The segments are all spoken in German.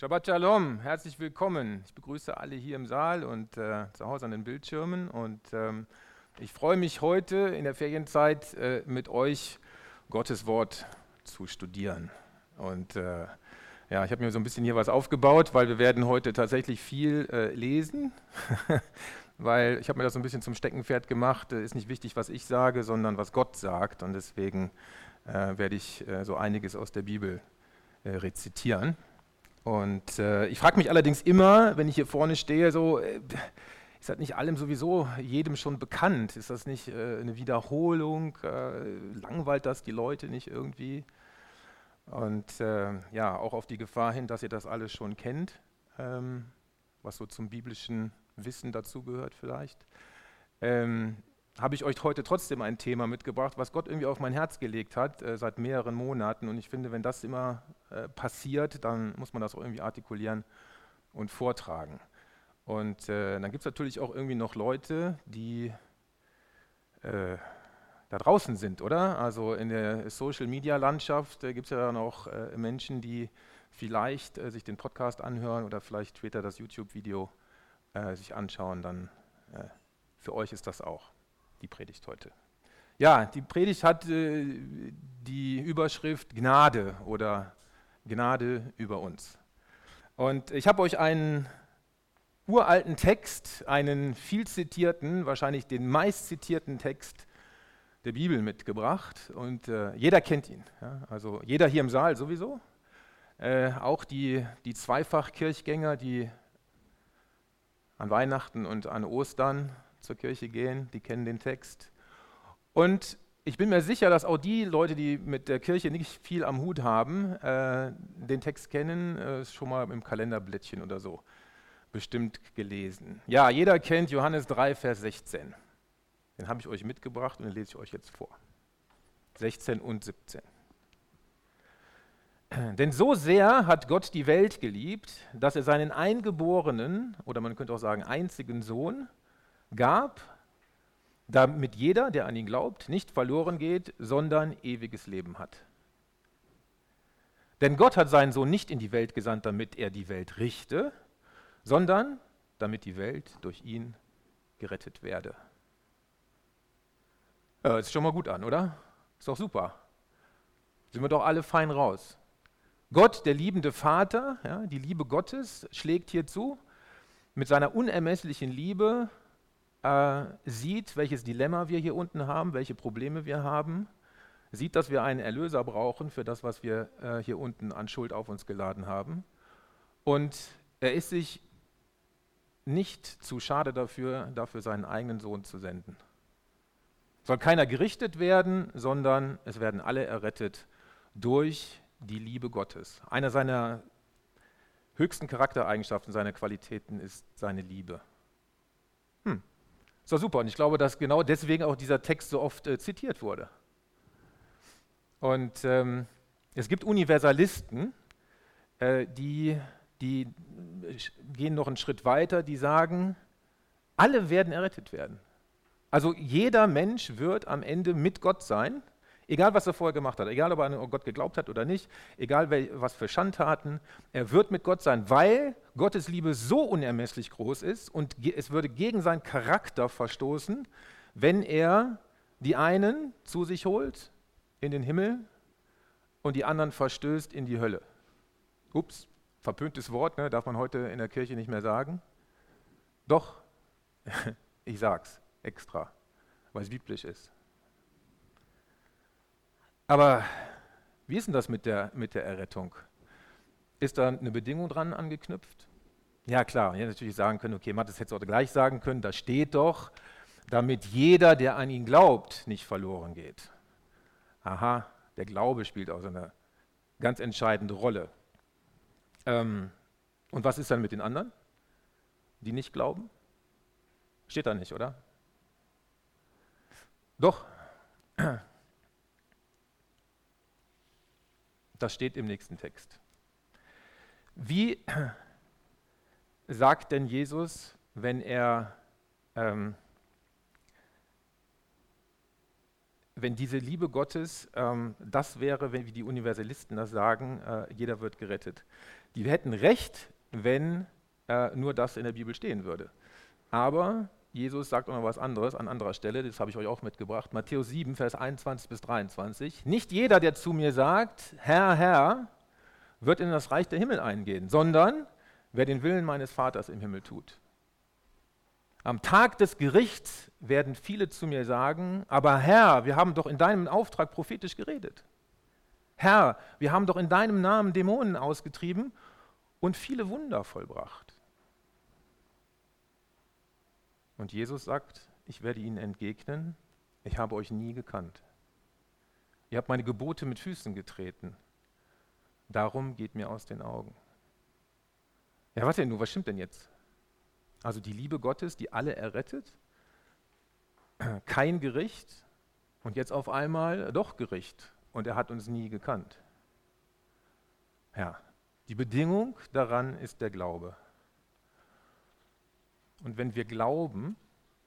Shabbat Shalom, herzlich willkommen. Ich begrüße alle hier im Saal und zu Hause an den Bildschirmen. Und ich freue mich heute in der Ferienzeit mit euch Gottes Wort zu studieren. Und ja, ich habe mir so ein bisschen hier was aufgebaut, weil wir werden heute tatsächlich viel lesen. Weil ich habe mir das so ein bisschen zum Steckenpferd gemacht. Ist nicht wichtig, was ich sage, sondern was Gott sagt. Und deswegen werde ich so einiges aus der Bibel rezitieren. Und ich frage mich allerdings immer, wenn ich hier vorne stehe, so, ist das nicht allem sowieso jedem schon bekannt? Ist das nicht eine Wiederholung? Langweilt das die Leute nicht irgendwie? Und ja, auch auf die Gefahr hin, dass ihr das alles schon kennt, was so zum biblischen Wissen dazugehört vielleicht. Habe ich euch heute trotzdem ein Thema mitgebracht, was Gott irgendwie auf mein Herz gelegt hat, seit mehreren Monaten. Und ich finde, wenn das immer passiert, dann muss man das auch irgendwie artikulieren und vortragen. Und dann gibt es natürlich auch irgendwie noch Leute, die da draußen sind, oder? Also in der Social-Media-Landschaft gibt es ja noch Menschen, die vielleicht sich den Podcast anhören oder vielleicht später das YouTube-Video sich anschauen. Dann für euch ist das auch die Predigt heute. Ja, die Predigt hat die Überschrift Gnade oder Gnade über uns. Und ich habe euch einen uralten Text, einen viel zitierten, wahrscheinlich den meist zitierten Text der Bibel mitgebracht. Und jeder kennt ihn. Ja? Also jeder hier im Saal sowieso. Auch die Zweifach-Kirchgänger, die an Weihnachten und an Ostern zur Kirche gehen, die kennen den Text. Und ich bin mir sicher, dass auch die Leute, die mit der Kirche nicht viel am Hut haben, den Text kennen, schon mal im Kalenderblättchen oder so bestimmt gelesen. Ja, jeder kennt Johannes 3, Vers 16. Den habe ich euch mitgebracht und den lese ich euch jetzt vor. 16 und 17. Denn so sehr hat Gott die Welt geliebt, dass er seinen eingeborenen, oder man könnte auch sagen einzigen Sohn, gab, damit jeder, der an ihn glaubt, nicht verloren geht, sondern ewiges Leben hat. Denn Gott hat seinen Sohn nicht in die Welt gesandt, damit er die Welt richte, sondern damit die Welt durch ihn gerettet werde. Ist schon mal gut an, oder? Ist doch super. Sind wir doch alle fein raus. Gott, der liebende Vater, ja, die Liebe Gottes schlägt hier zu, mit seiner unermesslichen Liebe sieht, welches Dilemma wir hier unten haben, welche Probleme wir haben, sieht, dass wir einen Erlöser brauchen für das, was wir hier unten an Schuld auf uns geladen haben. Und er ist sich nicht zu schade dafür seinen eigenen Sohn zu senden. Soll keiner gerichtet werden, sondern es werden alle errettet durch die Liebe Gottes. Eine seiner höchsten Charaktereigenschaften, seiner Qualitäten ist seine Liebe. Ist doch super. Und ich glaube, dass genau deswegen auch dieser Text so oft zitiert wurde. Und es gibt Universalisten, die gehen noch einen Schritt weiter, die sagen, alle werden errettet werden. Also jeder Mensch wird am Ende mit Gott sein, egal was er vorher gemacht hat, egal ob er an Gott geglaubt hat oder nicht, egal was für Schandtaten, er wird mit Gott sein, weil Gottes Liebe so unermesslich groß ist und es würde gegen seinen Charakter verstoßen, wenn er die einen zu sich holt in den Himmel und die anderen verstößt in die Hölle. Ups, verpöntes Wort, ne, darf man heute in der Kirche nicht mehr sagen. Doch, ich sag's extra, weil es biblisch ist. Aber wie ist denn das mit der Errettung? Ist da eine Bedingung dran angeknüpft? Ja klar, man hätte natürlich sagen können, okay, Matthes hätte es auch gleich sagen können, da steht doch, damit jeder, der an ihn glaubt, nicht verloren geht. Aha, der Glaube spielt also eine ganz entscheidende Rolle. Und was ist dann mit den anderen, die nicht glauben? Steht da nicht, oder? Doch. Das steht im nächsten Text. Wie sagt denn Jesus, wenn er wenn diese Liebe Gottes das wäre, wie die Universalisten das sagen, jeder wird gerettet. Die hätten recht, wenn nur das in der Bibel stehen würde. Aber Jesus sagt auch noch was anderes an anderer Stelle, das habe ich euch auch mitgebracht. Matthäus 7, Vers 21 bis 23. Nicht jeder, der zu mir sagt, Herr, Herr, wird in das Reich der Himmel eingehen, sondern wer den Willen meines Vaters im Himmel tut. Am Tag des Gerichts werden viele zu mir sagen, aber Herr, wir haben doch in deinem Auftrag prophetisch geredet. Herr, wir haben doch in deinem Namen Dämonen ausgetrieben und viele Wunder vollbracht. Und Jesus sagt, ich werde ihnen entgegnen, ich habe euch nie gekannt. Ihr habt meine Gebote mit Füßen getreten. Darum geht mir aus den Augen. Ja, warte nur, was stimmt denn jetzt? Also die Liebe Gottes, die alle errettet, kein Gericht und jetzt auf einmal doch Gericht und er hat uns nie gekannt. Ja, die Bedingung daran ist der Glaube. Und wenn wir glauben,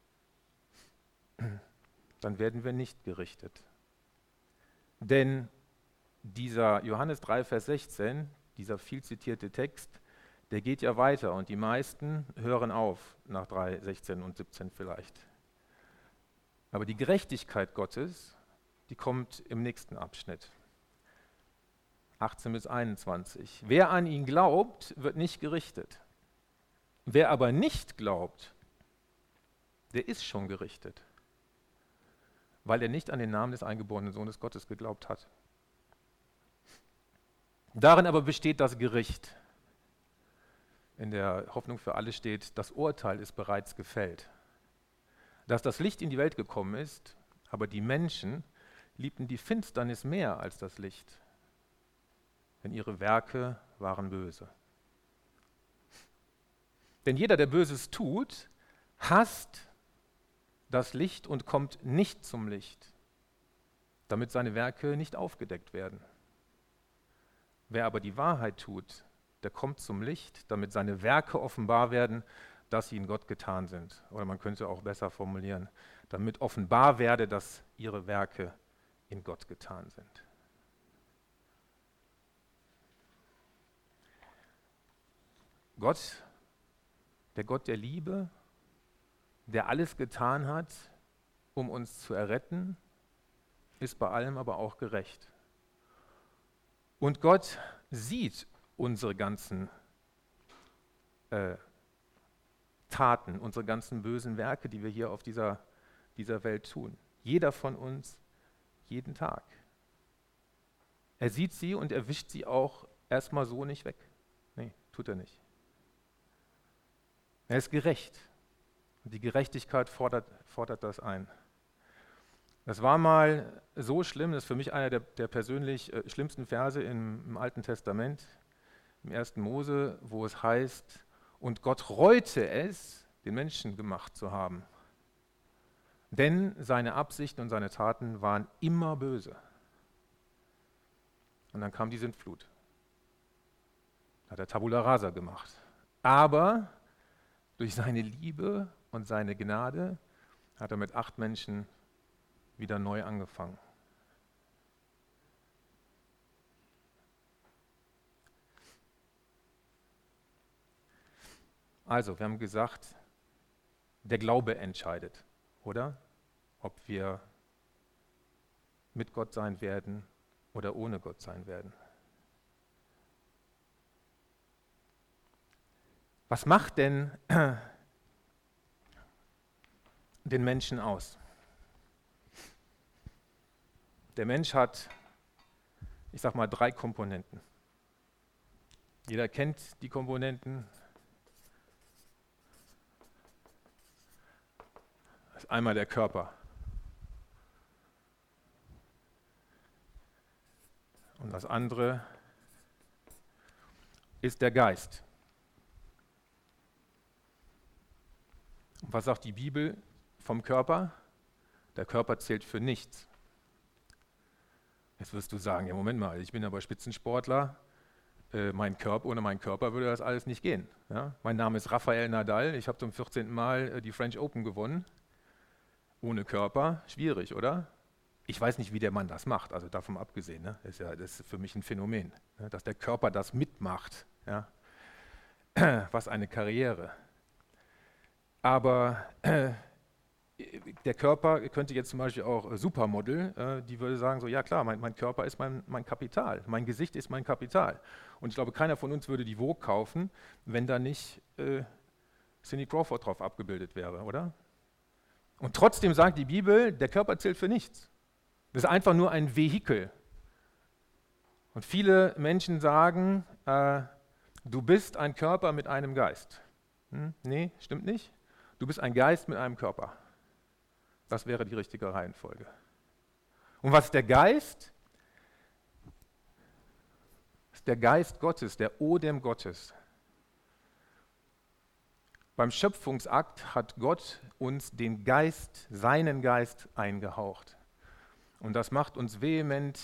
dann werden wir nicht gerichtet. Denn dieser Johannes 3, Vers 16, dieser viel zitierte Text, der geht ja weiter und die meisten hören auf nach 3, 16 und 17 vielleicht. Aber die Gerechtigkeit Gottes, die kommt im nächsten Abschnitt. 18 bis 21. Wer an ihn glaubt, wird nicht gerichtet. Wer aber nicht glaubt, der ist schon gerichtet, weil er nicht an den Namen des eingeborenen Sohnes Gottes geglaubt hat. Darin aber besteht das Gericht. In der Hoffnung für alle steht, das Urteil ist bereits gefällt. Dass das Licht in die Welt gekommen ist, aber die Menschen liebten die Finsternis mehr als das Licht, denn ihre Werke waren böse. Denn jeder, der Böses tut, hasst das Licht und kommt nicht zum Licht, damit seine Werke nicht aufgedeckt werden. Wer aber die Wahrheit tut, der kommt zum Licht, damit seine Werke offenbar werden, dass sie in Gott getan sind. Oder man könnte auch besser formulieren, damit offenbar werde, dass ihre Werke in Gott getan sind. Gott, der Gott der Liebe, der alles getan hat, um uns zu erretten, ist bei allem aber auch gerecht. Und Gott sieht unsere ganzen Taten, unsere ganzen bösen Werke, die wir hier auf dieser Welt tun. Jeder von uns, jeden Tag. Er sieht sie und er wischt sie auch erstmal so nicht weg. Nee, tut er nicht. Er ist gerecht. Und die Gerechtigkeit fordert das ein. Das war mal so schlimm, das ist für mich einer der persönlich schlimmsten Verse im Alten Testament, im 1. Mose, wo es heißt, und Gott reute es, den Menschen gemacht zu haben. Denn seine Absichten und seine Taten waren immer böse. Und dann kam die Sintflut. Da hat er Tabula Rasa gemacht. Aber durch seine Liebe und seine Gnade hat er mit 8 Menschen wieder neu angefangen. Also, wir haben gesagt, der Glaube entscheidet, oder? Ob wir mit Gott sein werden oder ohne Gott sein werden. Was macht denn den Menschen aus? Der Mensch hat, ich sag mal, 3 Komponenten. Jeder kennt die Komponenten. Das ist einmal der Körper. Und das andere ist der Geist. Und was sagt die Bibel vom Körper? Der Körper zählt für nichts. Jetzt wirst du sagen, ja Moment mal, ich bin aber Spitzensportler, ohne meinen Körper würde das alles nicht gehen. Ja? Mein Name ist Rafael Nadal, ich habe zum 14. Mal die French Open gewonnen. Ohne Körper, schwierig, oder? Ich weiß nicht, wie der Mann das macht, also davon abgesehen. Ne? Das ist für mich ein Phänomen, ne? Dass der Körper das mitmacht. Ja? Was eine Karriere. Aber der Körper könnte jetzt zum Beispiel auch Supermodel, die würde sagen, so ja klar, mein Körper ist mein Kapital, mein Gesicht ist mein Kapital. Und ich glaube, keiner von uns würde die Vogue kaufen, wenn da nicht Cindy Crawford drauf abgebildet wäre, oder? Und trotzdem sagt die Bibel, der Körper zählt für nichts. Das ist einfach nur ein Vehikel. Und viele Menschen sagen, du bist ein Körper mit einem Geist. Nee, stimmt nicht. Du bist ein Geist mit einem Körper. Das wäre die richtige Reihenfolge. Und was ist der Geist? Das ist der Geist Gottes, der Odem Gottes. Beim Schöpfungsakt hat Gott uns den Geist, seinen Geist eingehaucht. Und das macht uns vehement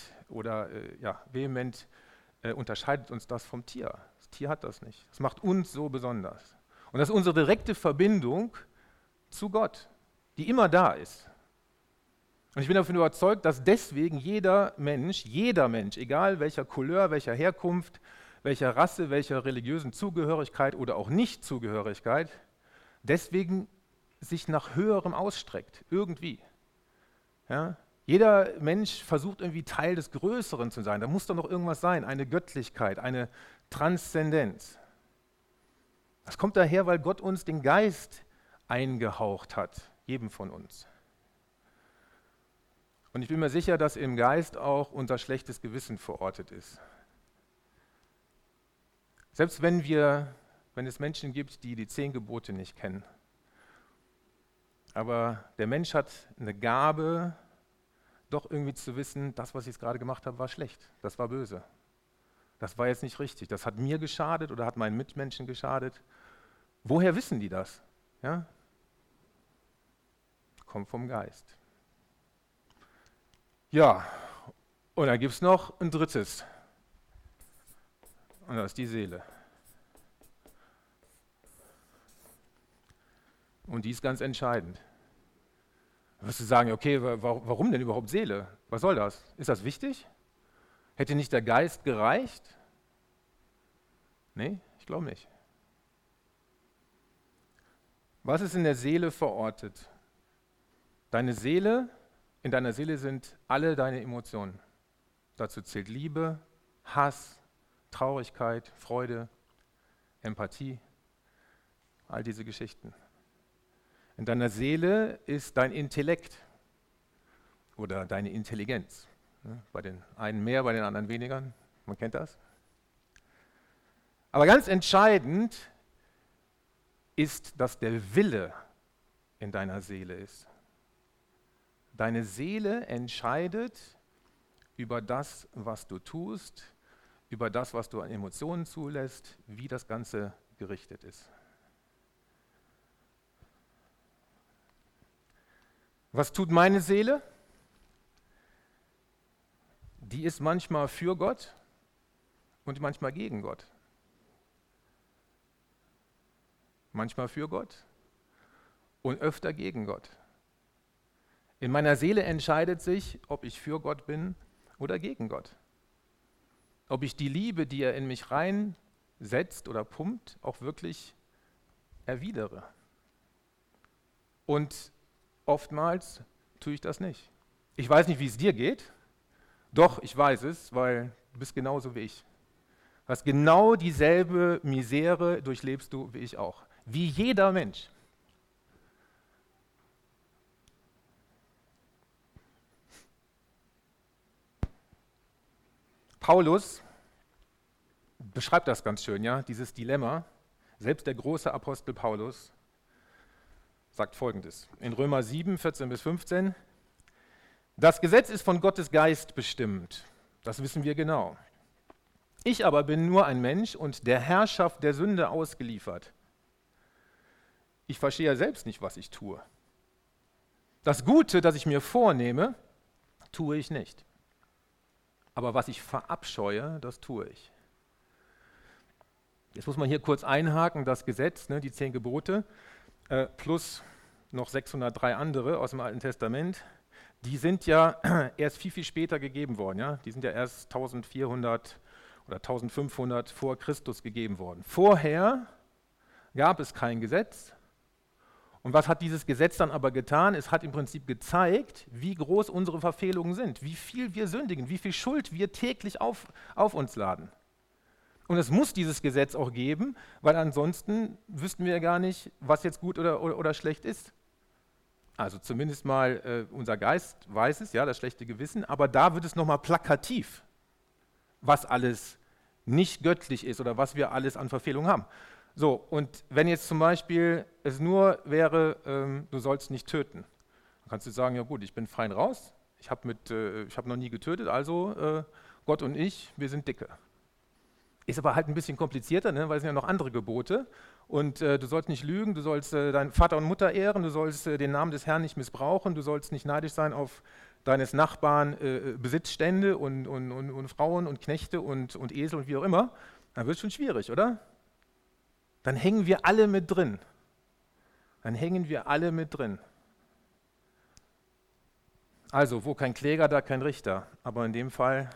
unterscheidet uns das vom Tier. Das Tier hat das nicht. Das macht uns so besonders. Und das ist unsere direkte Verbindung zu Gott, die immer da ist. Und ich bin davon überzeugt, dass deswegen jeder Mensch, egal welcher Couleur, welcher Herkunft, welcher Rasse, welcher religiösen Zugehörigkeit oder auch Nicht-Zugehörigkeit, deswegen sich nach Höherem ausstreckt, irgendwie. Ja? Jeder Mensch versucht irgendwie Teil des Größeren zu sein. Da muss doch noch irgendwas sein, eine Göttlichkeit, eine Transzendenz. Das kommt daher, weil Gott uns den Geist eingehaucht hat, jedem von uns. Und ich bin mir sicher, dass im Geist auch unser schlechtes Gewissen verortet ist. Selbst wenn es Menschen gibt, die die 10 Gebote nicht kennen. Aber der Mensch hat eine Gabe, doch irgendwie zu wissen, das, was ich jetzt gerade gemacht habe, war schlecht, das war böse. Das war jetzt nicht richtig, das hat mir geschadet oder hat meinen Mitmenschen geschadet. Woher wissen die das? Ja? Kommt vom Geist. Ja, und dann gibt es noch ein drittes. Und das ist die Seele. Und die ist ganz entscheidend. Da wirst du sagen, okay, warum denn überhaupt Seele? Was soll das? Ist das wichtig? Hätte nicht der Geist gereicht? Nee, ich glaube nicht. Was ist in der Seele verortet? In deiner Seele sind alle deine Emotionen. Dazu zählt Liebe, Hass, Traurigkeit, Freude, Empathie, all diese Geschichten. In deiner Seele ist dein Intellekt oder deine Intelligenz. Bei den einen mehr, bei den anderen weniger. Man kennt das. Aber ganz entscheidend ist, dass der Wille in deiner Seele ist. Deine Seele entscheidet über das, was du tust, über das, was du an Emotionen zulässt, wie das Ganze gerichtet ist. Was tut meine Seele? Die ist manchmal für Gott und manchmal gegen Gott. Manchmal für Gott und öfter gegen Gott. In meiner Seele entscheidet sich, ob ich für Gott bin oder gegen Gott. Ob ich die Liebe, die er in mich reinsetzt oder pumpt, auch wirklich erwidere. Und oftmals tue ich das nicht. Ich weiß nicht, wie es dir geht. Doch, ich weiß es, weil du bist genauso wie ich. Du hast genau dieselbe Misere, durchlebst du wie ich auch. Wie jeder Mensch. Paulus beschreibt das ganz schön, ja, dieses Dilemma. Selbst der große Apostel Paulus sagt Folgendes. In Römer 7, 14 bis 15. Das Gesetz ist von Gottes Geist bestimmt. Das wissen wir genau. Ich aber bin nur ein Mensch und der Herrschaft der Sünde ausgeliefert. Ich verstehe ja selbst nicht, was ich tue. Das Gute, das ich mir vornehme, tue ich nicht. Aber was ich verabscheue, das tue ich. Jetzt muss man hier kurz einhaken, das Gesetz, die 10 Gebote, plus noch 603 andere aus dem Alten Testament, die sind ja erst viel, viel später gegeben worden. Ja? Die sind ja erst 1400 oder 1500 vor Christus gegeben worden. Vorher gab es kein Gesetz. Und was hat dieses Gesetz dann aber getan? Es hat im Prinzip gezeigt, wie groß unsere Verfehlungen sind, wie viel wir sündigen, wie viel Schuld wir täglich auf uns laden. Und es muss dieses Gesetz auch geben, weil ansonsten wüssten wir ja gar nicht, was jetzt gut oder schlecht ist. Also zumindest mal unser Geist weiß es, ja, das schlechte Gewissen, aber da wird es nochmal plakativ, was alles nicht göttlich ist oder was wir alles an Verfehlungen haben. So, und wenn jetzt zum Beispiel es nur wäre, du sollst nicht töten, dann kannst du sagen, ja gut, ich bin fein raus, ich habe noch nie getötet, also Gott und ich, wir sind dicke. Ist aber halt ein bisschen komplizierter, ne, weil es sind ja noch andere Gebote. Und du sollst nicht lügen, du sollst deinen Vater und Mutter ehren, du sollst den Namen des Herrn nicht missbrauchen, du sollst nicht neidisch sein auf deines Nachbarn Besitzstände und Frauen und Knechte und Esel und wie auch immer. Dann wird es schon schwierig, oder? Dann hängen wir alle mit drin. Also, wo kein Kläger, da kein Richter. Aber in dem Fall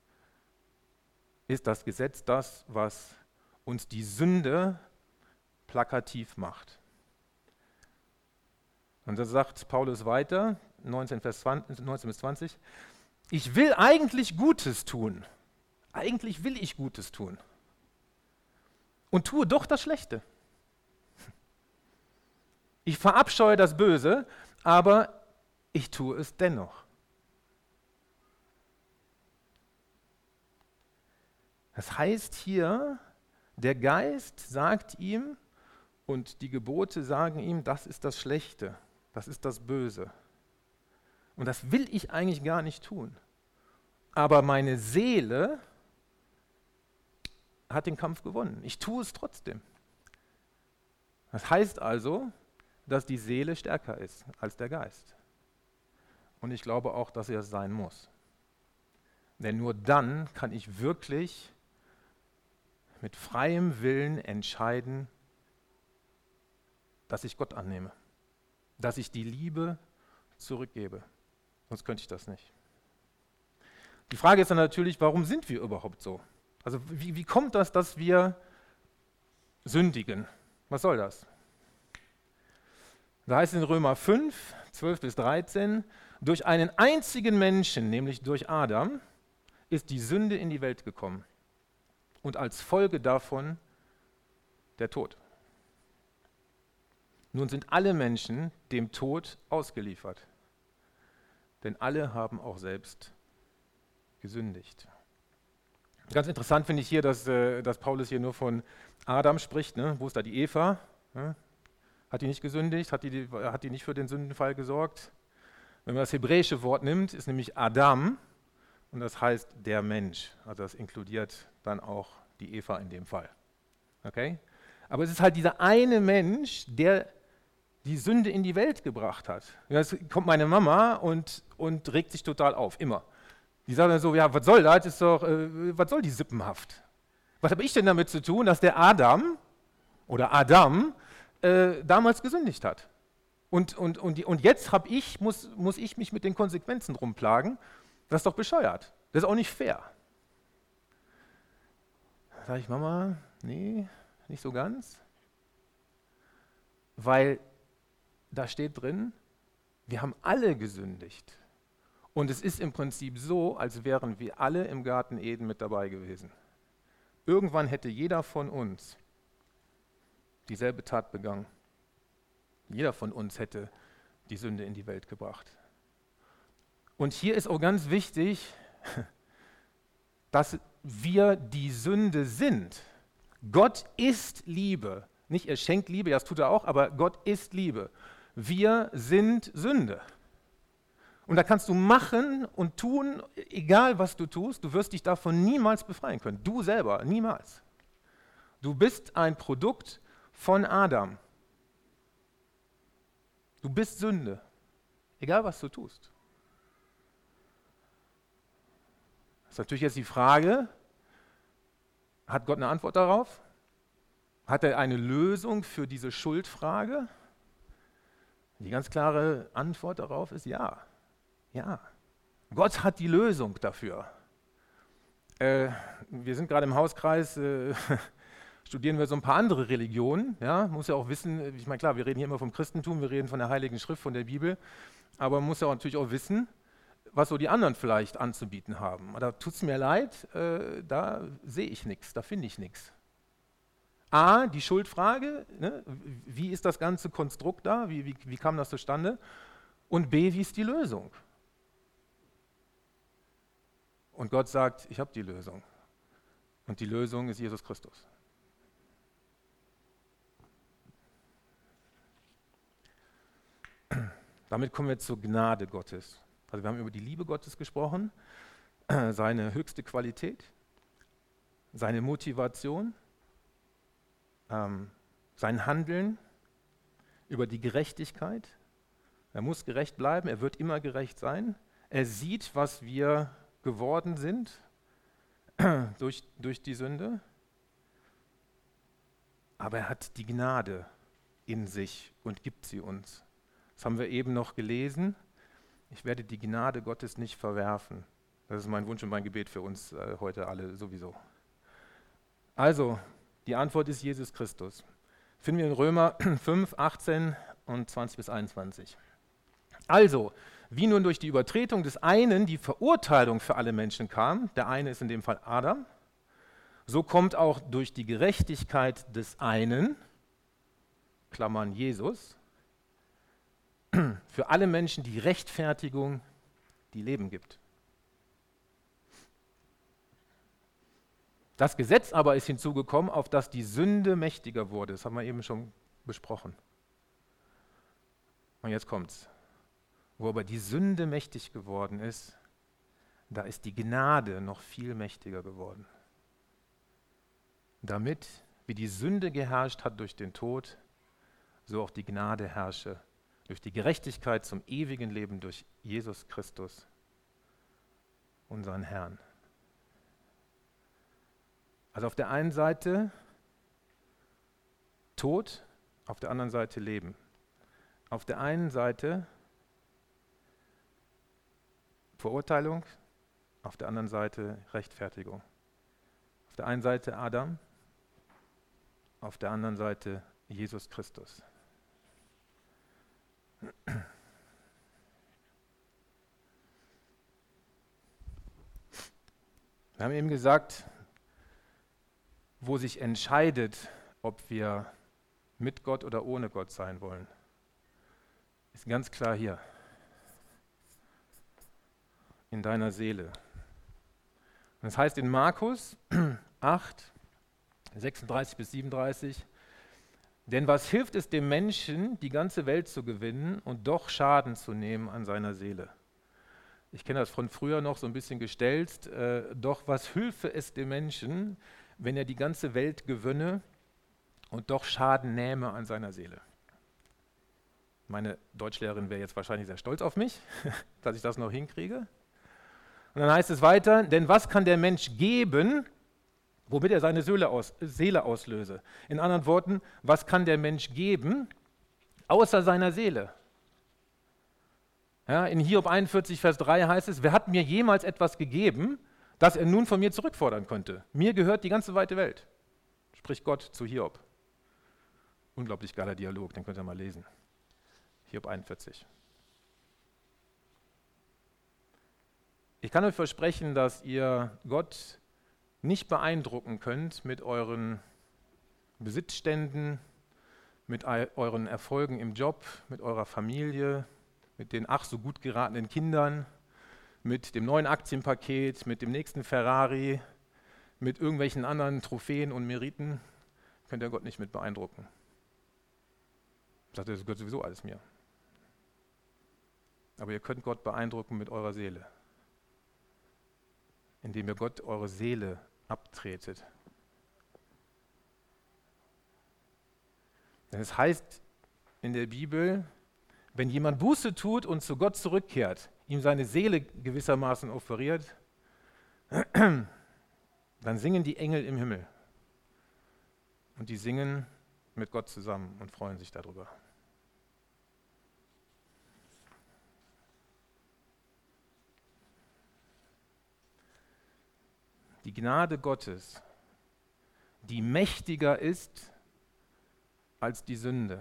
ist das Gesetz das, was uns die Sünde plakativ macht. Und da sagt Paulus weiter, 19 bis 20, ich will eigentlich Gutes tun. Eigentlich will ich Gutes tun. Und tue doch das Schlechte. Ich verabscheue das Böse, aber ich tue es dennoch. Das heißt hier, der Geist sagt ihm und die Gebote sagen ihm, das ist das Schlechte, das ist das Böse. Und das will ich eigentlich gar nicht tun. Aber meine Seele hat den Kampf gewonnen. Ich tue es trotzdem. Das heißt also, dass die Seele stärker ist als der Geist. Und ich glaube auch, dass er es sein muss. Denn nur dann kann ich wirklich mit freiem Willen entscheiden, dass ich Gott annehme, dass ich die Liebe zurückgebe. Sonst könnte ich das nicht. Die Frage ist dann natürlich, warum sind wir überhaupt so? Also wie kommt das, dass wir sündigen? Was soll das? Da heißt es in Römer 5, 12 bis 13, durch einen einzigen Menschen, nämlich durch Adam, ist die Sünde in die Welt gekommen. Und als Folge davon der Tod. Nun sind alle Menschen dem Tod ausgeliefert. Denn alle haben auch selbst gesündigt. Ganz interessant finde ich hier, dass Paulus hier nur von Adam spricht. Ne? Wo ist da die Eva? Ne? Hat die nicht gesündigt? Hat die nicht für den Sündenfall gesorgt? Wenn man das hebräische Wort nimmt, ist nämlich Adam und das heißt der Mensch. Also das inkludiert dann auch die Eva in dem Fall. Okay? Aber es ist halt dieser eine Mensch, der die Sünde in die Welt gebracht hat. Jetzt kommt meine Mama und regt sich total auf, immer. Die sagen dann so, ja, was soll das? Was soll die Sippenhaft? Was habe ich denn damit zu tun, dass der Adam damals gesündigt hat? Und jetzt muss ich mich mit den Konsequenzen rumplagen. Das ist doch bescheuert. Das ist auch nicht fair. Da sage ich, Mama, nee, nicht so ganz. Weil da steht drin, wir haben alle gesündigt. Und es ist im Prinzip so, als wären wir alle im Garten Eden mit dabei gewesen. Irgendwann hätte jeder von uns dieselbe Tat begangen. Jeder von uns hätte die Sünde in die Welt gebracht. Und hier ist auch ganz wichtig, dass wir die Sünde sind. Gott ist Liebe. Nicht er schenkt Liebe, ja, das tut er auch, aber Gott ist Liebe. Wir sind Sünde. Und da kannst du machen und tun, egal was du tust, du wirst dich davon niemals befreien können. Du selber, niemals. Du bist ein Produkt von Adam. Du bist Sünde, egal was du tust. Das ist natürlich jetzt die Frage, hat Gott eine Antwort darauf? Hat er eine Lösung für diese Schuldfrage? Die ganz klare Antwort darauf ist ja. Ja, Gott hat die Lösung dafür. Wir sind gerade im Hauskreis, studieren wir so ein paar andere Religionen. Ja? Muss ja auch wissen, ich meine, klar, wir reden hier immer vom Christentum, wir reden von der Heiligen Schrift, von der Bibel, aber man muss ja auch natürlich auch wissen, was so die anderen vielleicht anzubieten haben. Da tut es mir leid, da sehe ich nichts, da finde ich nichts. A, die Schuldfrage, ne? Wie ist das ganze Konstrukt da, wie kam das zustande? Und B, wie ist die Lösung? Und Gott sagt, ich habe die Lösung. Und die Lösung ist Jesus Christus. Damit kommen wir zur Gnade Gottes. Also wir haben über die Liebe Gottes gesprochen, seine höchste Qualität, seine Motivation, sein Handeln, über die Gerechtigkeit. Er muss gerecht bleiben, er wird immer gerecht sein. Er sieht, was wir geworden sind durch die Sünde. Aber er hat die Gnade in sich und gibt sie uns. Das haben wir eben noch gelesen. Ich werde die Gnade Gottes nicht verwerfen. Das ist mein Wunsch und mein Gebet für uns heute alle sowieso. Also, die Antwort ist Jesus Christus. Finden wir in Römer 5, 18 und 20 bis 21. Also, wie nun durch die Übertretung des einen die Verurteilung für alle Menschen kam, der eine ist in dem Fall Adam, so kommt auch durch die Gerechtigkeit des einen, Klammern Jesus, für alle Menschen die Rechtfertigung, die Leben gibt. Das Gesetz aber ist hinzugekommen, auf das die Sünde mächtiger wurde. Das haben wir eben schon besprochen. Und jetzt kommt's. Wo aber die Sünde mächtig geworden ist, da ist die Gnade noch viel mächtiger geworden. Damit, wie die Sünde geherrscht hat durch den Tod, so auch die Gnade herrsche durch die Gerechtigkeit zum ewigen Leben durch Jesus Christus, unseren Herrn. Also auf der einen Seite Tod, auf der anderen Seite Leben. Auf der einen Seite Verurteilung, auf der anderen Seite Rechtfertigung. Auf der einen Seite Adam, auf der anderen Seite Jesus Christus. Wir haben eben gesagt, wo sich entscheidet, ob wir mit Gott oder ohne Gott sein wollen, ist ganz klar hier, in deiner Seele. Und das heißt in Markus 8, 36 bis 37, denn was hilft es dem Menschen, die ganze Welt zu gewinnen und doch Schaden zu nehmen an seiner Seele? Ich kenne das von früher noch so ein bisschen gestelzt, doch was hülfe es dem Menschen, wenn er die ganze Welt gewönne und doch Schaden nähme an seiner Seele? Meine Deutschlehrerin wäre jetzt wahrscheinlich sehr stolz auf mich, dass ich das noch hinkriege. Und dann heißt es weiter, denn was kann der Mensch geben, womit er seine Seele auslöse? In anderen Worten, was kann der Mensch geben, außer seiner Seele? Ja, in Hiob 41, Vers 3 heißt es, wer hat mir jemals etwas gegeben, das er nun von mir zurückfordern könnte? Mir gehört die ganze weite Welt. Spricht Gott zu Hiob. Unglaublich geiler Dialog, den könnt ihr mal lesen. Hiob 41. Ich kann euch versprechen, dass ihr Gott nicht beeindrucken könnt mit euren Besitzständen, mit euren Erfolgen im Job, mit eurer Familie, mit den ach so gut geratenen Kindern, mit dem neuen Aktienpaket, mit dem nächsten Ferrari, mit irgendwelchen anderen Trophäen und Meriten, könnt ihr Gott nicht mit beeindrucken. Sagt er, das gehört sowieso alles mir. Aber ihr könnt Gott beeindrucken mit eurer Seele, indem ihr Gott eure Seele abtretet. Denn es heißt in der Bibel, wenn jemand Buße tut und zu Gott zurückkehrt, ihm seine Seele gewissermaßen offeriert, dann singen die Engel im Himmel. Und die singen mit Gott zusammen und freuen sich darüber. die Gnade Gottes, die mächtiger ist als die Sünde.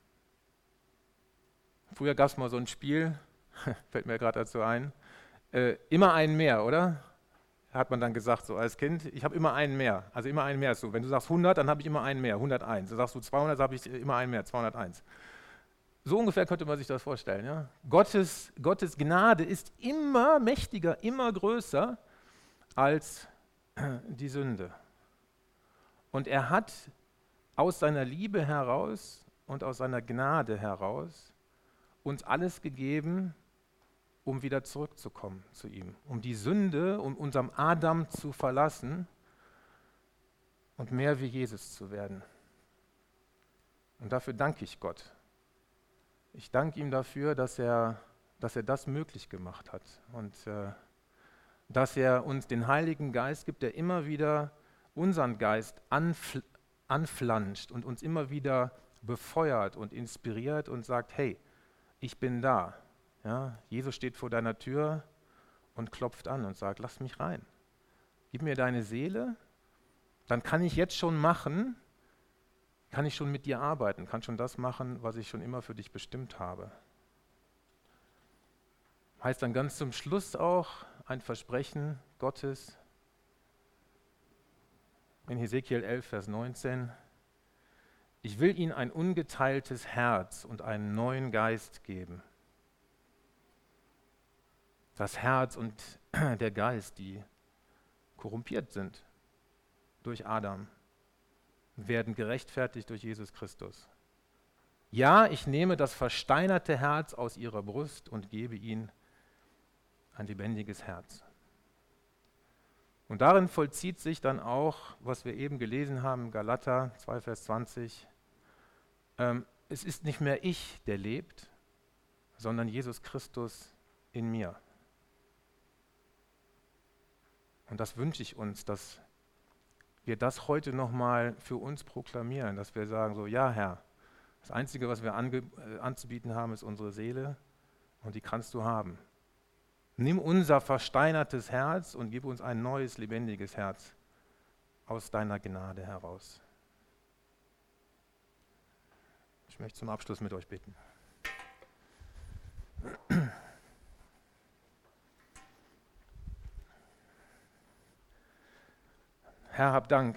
Früher gab es mal so ein Spiel, fällt mir gerade dazu ein, immer einen mehr, oder? Hat man dann gesagt, so als Kind, ich habe immer einen mehr. Also immer einen mehr ist so. Wenn du sagst 100, dann habe ich immer einen mehr, 101. Dann sagst du 200, dann habe ich immer einen mehr, 201. So ungefähr könnte man sich das vorstellen. Ja? Gottes Gnade ist immer mächtiger, immer größer als die Sünde. Und er hat aus seiner Liebe heraus und aus seiner Gnade heraus uns alles gegeben, um wieder zurückzukommen zu ihm, um die Sünde, um unserem Adam zu verlassen und mehr wie Jesus zu werden. Und dafür danke ich Gott. Ich danke ihm dafür, dass er das möglich gemacht hat und dass er uns den Heiligen Geist gibt, der immer wieder unseren Geist anflanscht und uns immer wieder befeuert und inspiriert und sagt, hey, ich bin da. Ja, Jesus steht vor deiner Tür und klopft an und sagt, lass mich rein. Gib mir deine Seele, dann kann ich jetzt schon machen, kann ich schon mit dir arbeiten, kann schon das machen, was ich schon immer für dich bestimmt habe. Heißt dann ganz zum Schluss auch ein Versprechen Gottes in Hesekiel 11, Vers 19. Ich will ihnen ein ungeteiltes Herz und einen neuen Geist geben. Das Herz und der Geist, die korrumpiert sind durch Adam, werden gerechtfertigt durch Jesus Christus. Ja, ich nehme das versteinerte Herz aus ihrer Brust und gebe ihnen ein lebendiges Herz. Und darin vollzieht sich dann auch, was wir eben gelesen haben, Galater 2, Vers 20. Es ist nicht mehr ich, der lebt, sondern Jesus Christus in mir. Und das wünsche ich uns, dass wir das heute nochmal für uns proklamieren, dass wir sagen so, ja Herr, das Einzige, was wir anzubieten haben, ist unsere Seele und die kannst du haben. Nimm unser versteinertes Herz und gib uns ein neues, lebendiges Herz aus deiner Gnade heraus. Ich möchte zum Abschluss mit euch beten. Herr, hab Dank,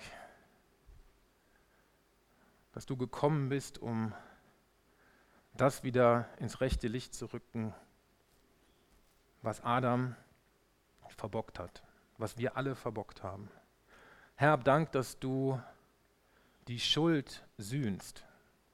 dass du gekommen bist, um das wieder ins rechte Licht zu rücken, was Adam verbockt hat, was wir alle verbockt haben. Herr, hab Dank, dass du die Schuld sühnst.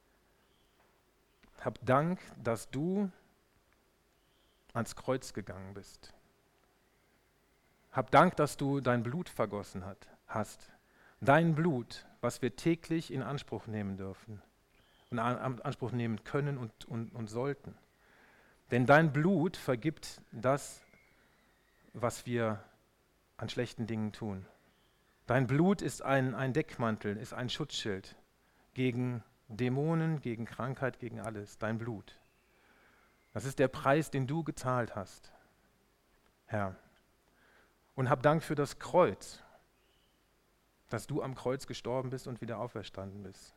Hab Dank, dass du ans Kreuz gegangen bist. Hab Dank, dass du dein Blut vergossen hast. Dein Blut, was wir täglich in Anspruch nehmen dürfen und in Anspruch nehmen können und sollten. Denn dein Blut vergibt das, was wir an schlechten Dingen tun. Dein Blut ist ein Deckmantel, ist ein Schutzschild gegen Dämonen, gegen Krankheit, gegen alles. Dein Blut. Das ist der Preis, den du gezahlt hast, Herr. Und hab Dank für das Kreuz, dass du am Kreuz gestorben bist und wieder auferstanden bist.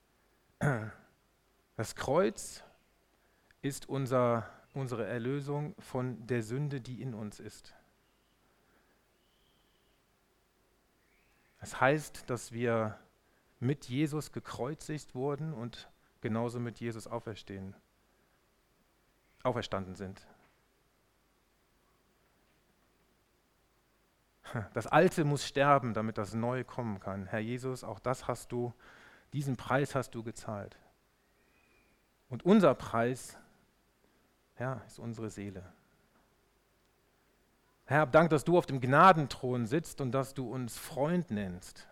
Das Kreuz ist unsere Erlösung von der Sünde, die in uns ist. Das heißt, dass wir mit Jesus gekreuzigt wurden und genauso mit Jesus auferstanden sind. Das Alte muss sterben, damit das Neue kommen kann. Herr Jesus, auch diesen Preis hast du gezahlt. Und unser Preis, ja, ist unsere Seele. Herr, hab Dank, dass du auf dem Gnadenthron sitzt und dass du uns Freund nennst.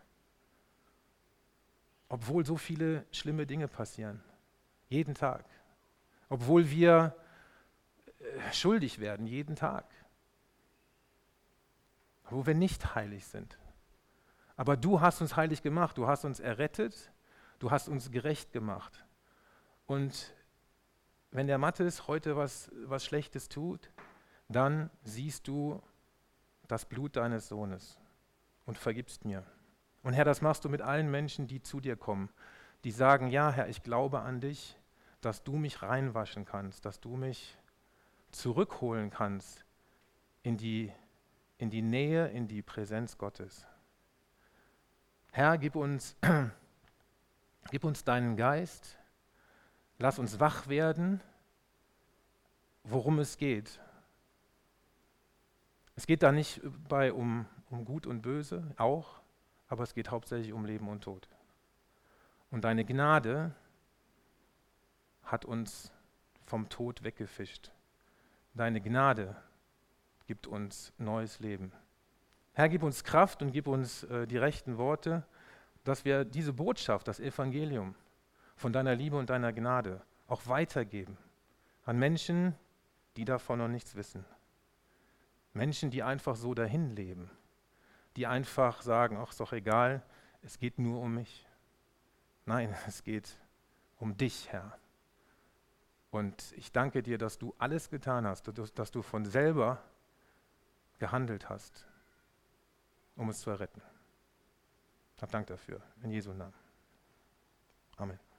Obwohl so viele schlimme Dinge passieren. Jeden Tag. Obwohl wir schuldig werden, jeden Tag. Wo wir nicht heilig sind. Aber du hast uns heilig gemacht, du hast uns errettet, du hast uns gerecht gemacht. Und wenn der Matthes heute was Schlechtes tut, dann siehst du das Blut deines Sohnes und vergibst mir. Und Herr, das machst du mit allen Menschen, die zu dir kommen, die sagen, ja Herr, ich glaube an dich, dass du mich reinwaschen kannst, dass du mich zurückholen kannst in die Nähe, in die Präsenz Gottes. Herr, gib uns deinen Geist, lass uns wach werden, worum es geht. Es geht da nicht um Gut und Böse, auch, aber es geht hauptsächlich um Leben und Tod. Und deine Gnade hat uns vom Tod weggefischt. Deine Gnade gibt uns neues Leben. Herr, gib uns Kraft und gib uns die rechten Worte, dass wir diese Botschaft, das Evangelium von deiner Liebe und deiner Gnade auch weitergeben an Menschen, die davon noch nichts wissen. Menschen, die einfach so dahin leben, die einfach sagen, ach, ist doch egal, es geht nur um mich. Nein, es geht um dich, Herr. Und ich danke dir, dass du alles getan hast, dass du von selber gehandelt hast, um es zu erretten. Hab Dank dafür, in Jesu Namen. Amen.